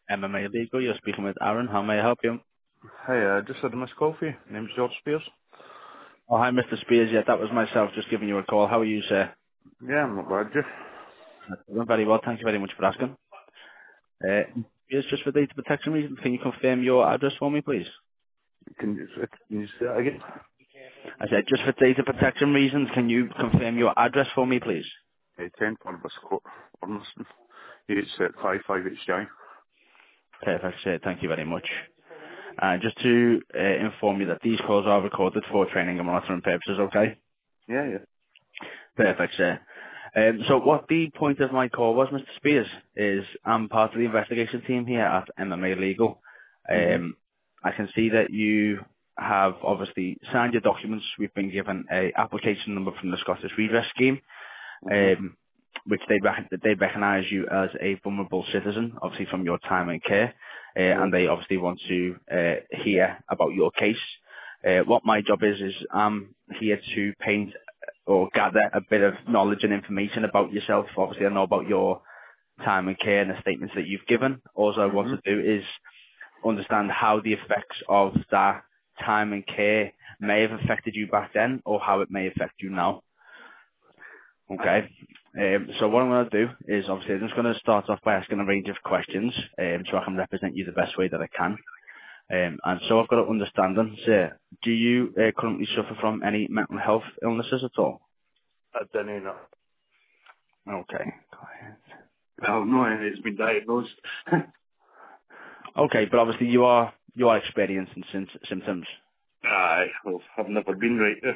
MMA Legal. You're speaking with Aaron. How may I help you? Hi, just had a missed call for you. Name's George Spears. Oh, hi, Mr. Spears. Yeah, that was myself just giving you a call. How are you, sir? Yeah, I'm not bad, Jeff. I'm very well. Thank you very much for asking. Spears, just for data protection reasons, can you confirm your address for me, please? Can you say that again? I said, just for data protection reasons, can you confirm your address for me, please? 10 Columbus Court, Ormiston. It's at 55HJ. Perfect, sir. Thank you very much. Just to inform you that these calls are recorded for training and monitoring purposes, okay? Yeah, yeah. Perfect, sir. So what the point of my call was, Mr. Spears, is I'm part of the investigation team here at MMA Legal. hmm I can see that you have obviously signed your documents. We've been given a application number from the Scottish Redress Scheme, hmm which they recognise you as a vulnerable citizen, obviously from your time in care, Right. and they obviously want to hear about your case. What my job is I'm here to paint or gather a bit of knowledge and information about yourself. Obviously, I know about your time and care and the statements that you've given. All I want hmm to do is understand how the effects of that time and care may have affected you back then or how it may affect you now. Okay. So what I'm going to do is obviously I'm just going to start off by asking a range of questions so I can represent you the best way that I can. And so I've got an understanding, sir, do you currently suffer from any mental health illnesses at all? I don't know. Okay. Well, no, it's been diagnosed. Okay, but obviously you are experiencing symptoms. Aye, well, I've never been right there.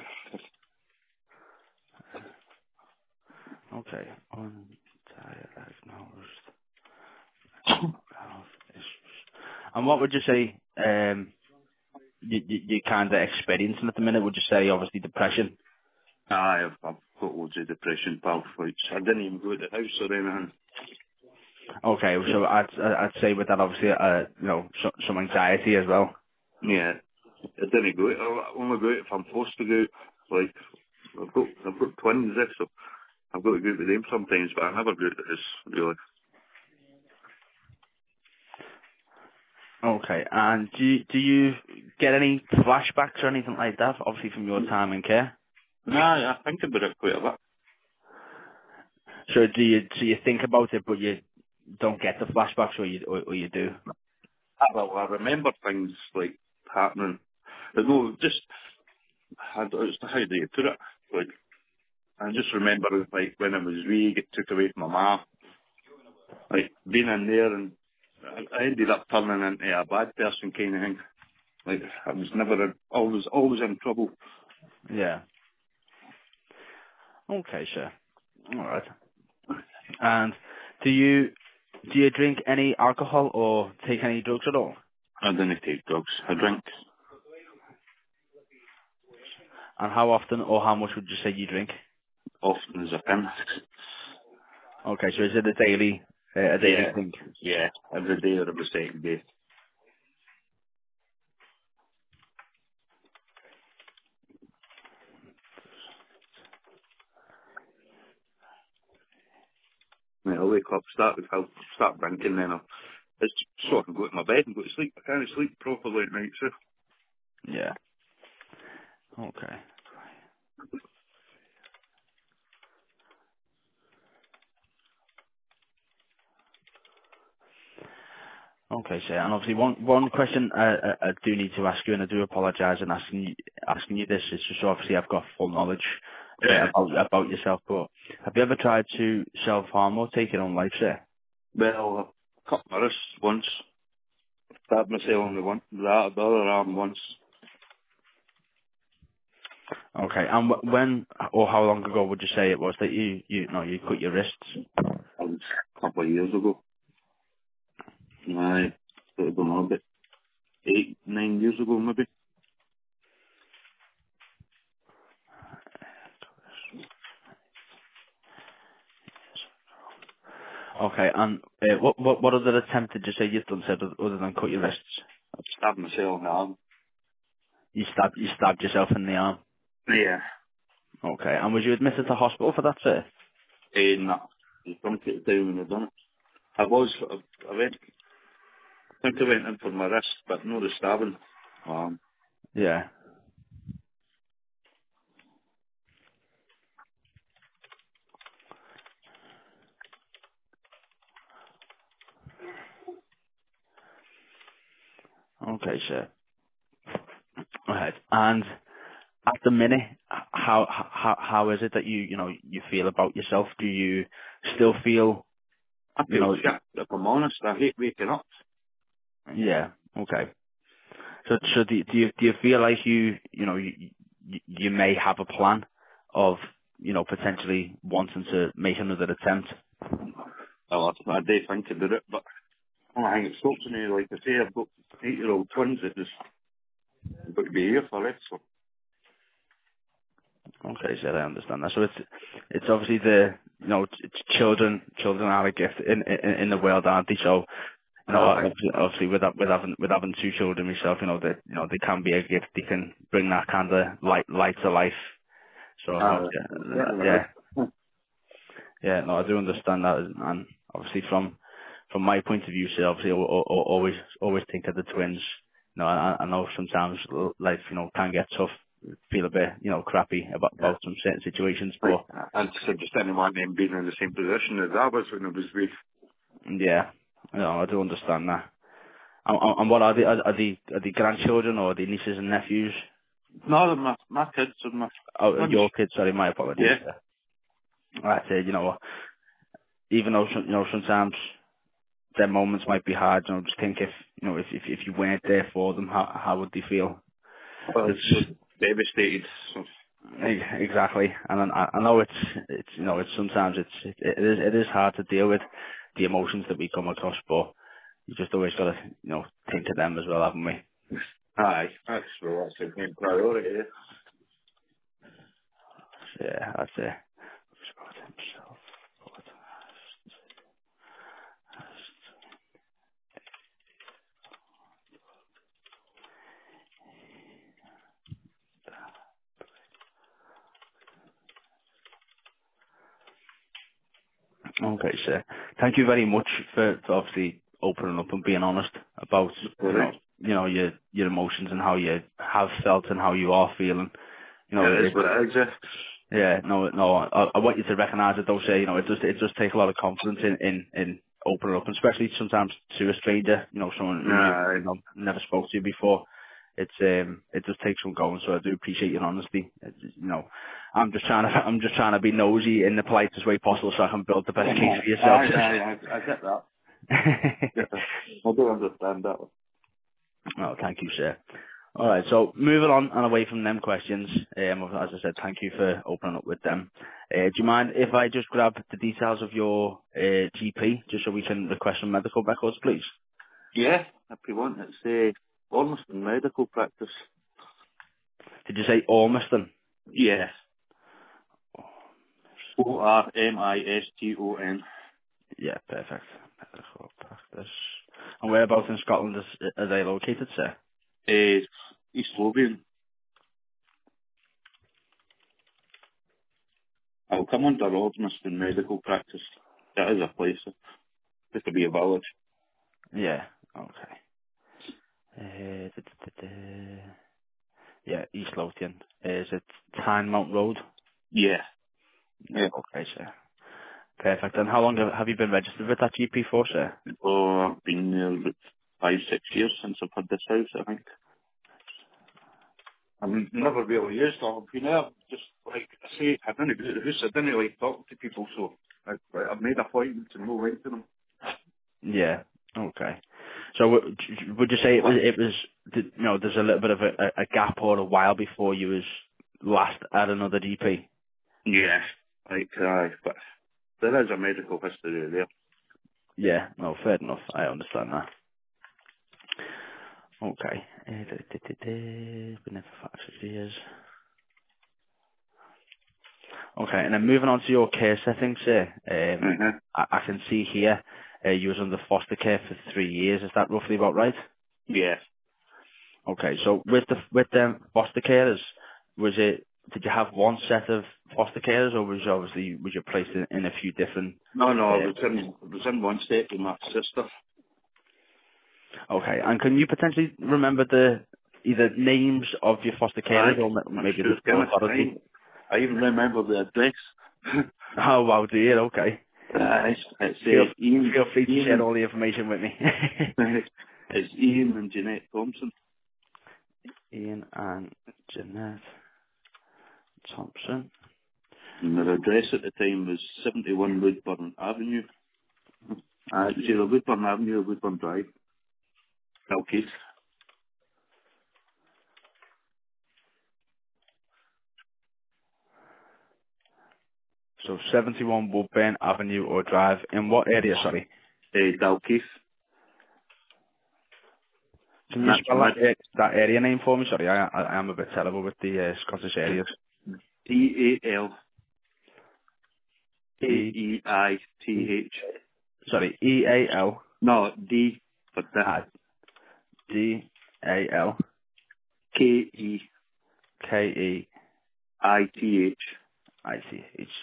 Okay. Undiagnosed health issues. And what would you say you kind of experiencing at the minute? Would you say obviously depression? Aye, I've got loads of depression, pal. Like, I didn't even go to the house or anything. Okay, so I'd say with that obviously some anxiety as well. Yeah, I didn't go out. I only go out if I'm forced to go out. Like, I've got twins there, so I've got to go out with them sometimes, but I never go out the house, really. Okay, and do you get any flashbacks or anything like that? Obviously from your time in care. Nah, I think about it quite a bit. So do you think about it, but you don't get the flashbacks, or you do? Well, I remember things, like, happening. But no, just, I don't know how do you put it? Like, I just remember, like, when I was wee, get took away from my mum. Like, being in there, and I ended up turning into a bad person kind of thing. Like, I was never, always in trouble. Yeah. Okay, sir. All right. And do you drink any alcohol or take any drugs at all? I didn't take drugs. I drink And how often or how much would you say you drink? often as I can. Okay, so is it a daily Yeah, thing? yeah, every day or every second day. Right, I'll wake up, I'll start drinking, then it's so I can go to my bed and go to sleep. I can't sleep properly at night, so. Yeah. Okay. Okay, sir. And obviously, one question I do need to ask you, and I do apologise in asking you this. It's just obviously I've got full knowledge Yeah. about yourself. But have you ever tried to self harm or take your own life, sir? Well, I cut my wrist once, stabbed myself on the other arm once. Okay. And when or how long ago would you say it was that you cut your wrists? That was a couple of years ago. I don't know, about 8, 9 years ago maybe. Okay. And what other attempt did you say you've done, said other than cut your wrists? I stabbed myself in the arm. You stabbed yourself in the arm. Yeah. Okay. And was you admitted to hospital for that, sir? Nah. You come to it down when I done it. I went. I think I went in for my wrist, but no the stabbing. Yeah. Okay, sir. Right. And at the minute, how is it that you feel about yourself? Do you still feel, I you feel know, shit, if I'm honest. I hate waking up. yeah, okay. So do you feel like you may have a plan of, potentially wanting to make another attempt? Well, I do think about it, but I think it stops me. Like I say, I've got 8-year-old twins that just got to be here for it. So Okay, so I understand that. So it's obviously children are a gift in the world, aren't they? So I obviously with having two children myself, they can be a gift. They can bring that kind of light to life. So obviously, certainly yeah, would. yeah, no, I do understand that, and obviously from my point of view, so obviously always think of the twins. I know sometimes life, can get tough, feel a bit, crappy about some certain situations, Like, but and so just didn't want them being in the same position as I was when I was with. yeah, I do understand that. And what are they? Are they grandchildren or are they nieces and nephews? No, they're my kids and my Oh, twins. your kids. Sorry, my apologies. Yeah. Like I said, even though sometimes their moments might be hard, just think if you weren't there for them, how would they feel? Well, It's devastated. So, exactly, and I know it's sometimes it is hard to deal with the emotions that we come across, but you just always got to think of them as well, haven't we? aye, that's the main priority. Yeah, that's it. Scott himself. Okay, sir. Thank you very much for obviously opening up and being honest about Correct. your emotions and how you have felt and how you are feeling. It is It's what it is. yeah, no. I want you to recognise it. Though, say it does take a lot of confidence in opening up, and especially sometimes to a stranger. Someone who you've Aye. never spoke to before. It does take some going. So I do appreciate your honesty. I'm just trying to be nosy in the politest way possible, so I can build the best case for yourself. I get that. Yeah. I do understand that. Oh, thank you, sir. All right, so moving on and away from them questions, as I said, thank you for opening up with them. Do you mind if I just grab the details of your GP, just so we can request some medical records, please? Yeah, if you want, it's almost in medical practice. Did you say Ormiston? Yeah. ORMISTON. Yeah, perfect. Medical practice. And whereabouts in Scotland are they located, sir? East Lothian. I'll come under Ormiston medical practice. That is a place. Just to be a village. Yeah, okay. Uh, da, da, da, da. Yeah, East Lothian. Is it Tynemount Road? Yeah. Yeah, Yeah. okay, sir. Perfect. And how long have you been registered with that GP for, sir? Oh, I've been there about 5-6 years since I've had this house, I think. I've never really used it. I've been there, just like I say, I didn't go to the house, I didn't like talking to people, so I've made appointments and no went to them. Yeah. Okay. So would you say there's a little bit of a gap or a while before you was last at another GP? Yeah, but there is a medical history there. Yeah. No, fair enough. I understand that. Okay. Been there for 5-6 years. Okay. And then moving on to your care settings, sir. Uh-huh. I can see here you was under foster care for 3 years. Is that roughly about right? Yeah. Okay, so with them foster carers, did you have one set of foster carers, or was you placed in a few different? No, I Uh, was in one step with my sister. Okay, and can you potentially remember the either names of your foster carers or maybe Sure, the authority? I even remember the address. Oh wow, do you? Okay. It's Ian. Feel free to share Ian. all the information with me. It's Ian and Jeanette Thompson. Ian and Jeanette Thompson. And their address at the time was 71 Woodburn Avenue. It was either Woodburn Avenue or Woodburn Drive. Dalkeith. So 71 Woodburn Avenue or Drive. In what area, sorry? Dalkeith. Can you spell that area name for me? Sorry, I am a bit terrible with the Scottish areas. D-A-L-K-E-I-T-H. Sorry, E-A-L. No, D for that. D-A-L. K-E-I-T-H. K-E-I-T-H.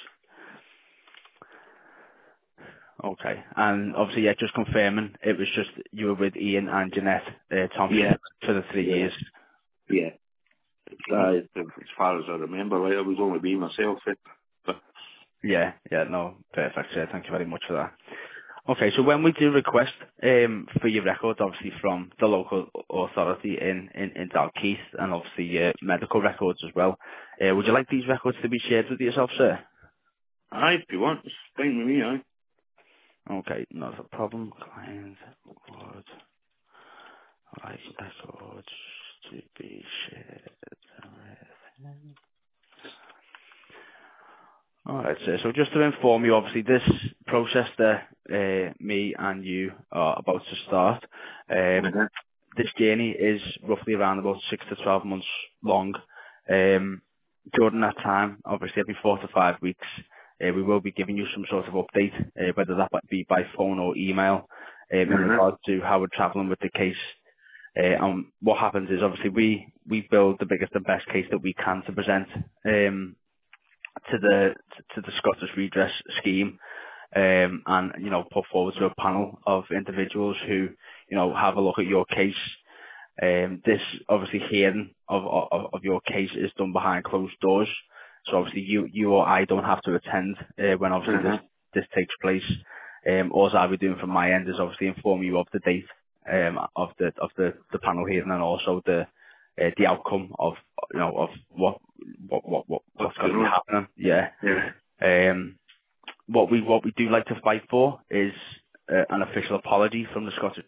Okay. And obviously, yeah, just confirming, it was just you were with Ian and Jeanette Thompson for the 3 years. Yeah. As far as I remember, right, I was only being myself. But Yeah, no, perfect. Yeah, thank you very much for that. Okay, so when we do request for your records, obviously from the local authority in Dalkeith, and obviously medical records as well, would you like these records to be shared with yourself, sir? aye, if you want, it's fine with me, aye. Okay, not a problem. Client would like records to be shared with. Alright, so just to inform you, obviously this process that me and you are about to start, this journey is roughly around about 6 to 12 months long. During that time, obviously every 4 to 5 weeks, we will be giving you some sort of update, whether that might be by phone or email, in regard to how we're travelling with the case. And what happens is obviously we build the biggest and best case that we can to present to the Scottish Redress Scheme, and put forward to a panel of individuals who have a look at your case. This obviously hearing of your case is done behind closed doors, so obviously you or I don't have to attend when obviously this takes place. All I'll be doing from my end is obviously inform you of the date of the panel hearing, and also the outcome of of what's going to be happening. Yeah. What we do like to fight for is an official apology from the Scottish